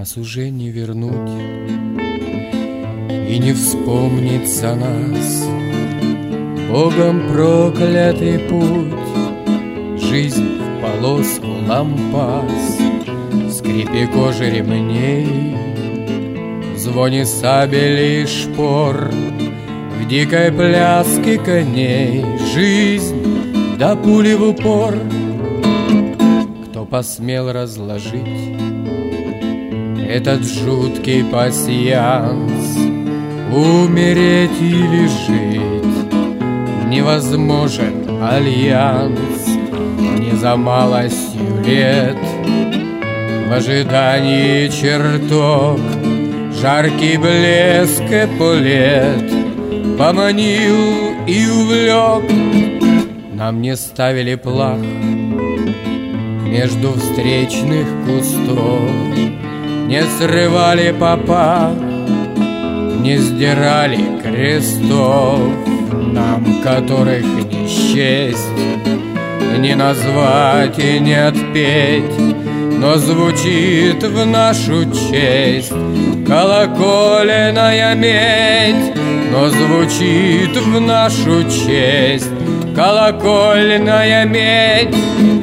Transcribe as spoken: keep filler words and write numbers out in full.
нас уже не вернуть и не вспомнится нас. Богом проклятый путь, жизнь в полоску лампас, в скрипе кожи ремней, в звоне сабель и шпор, в дикой пляске коней. Жизнь до пули в упор. Кто посмел разложить этот жуткий пасьянс? Умереть или жить невозможен альянс. Не за малостью лет, в ожидании чертог, жаркий блеск эполет поманил и увлек. Нам не ставили плах между встречных кустов, не срывали попа, не сдирали крестов. Нам, которых не счесть, не назвать и не отпеть, но звучит в нашу честь колоколенная медь. Но звучит в нашу честь колокольная медь.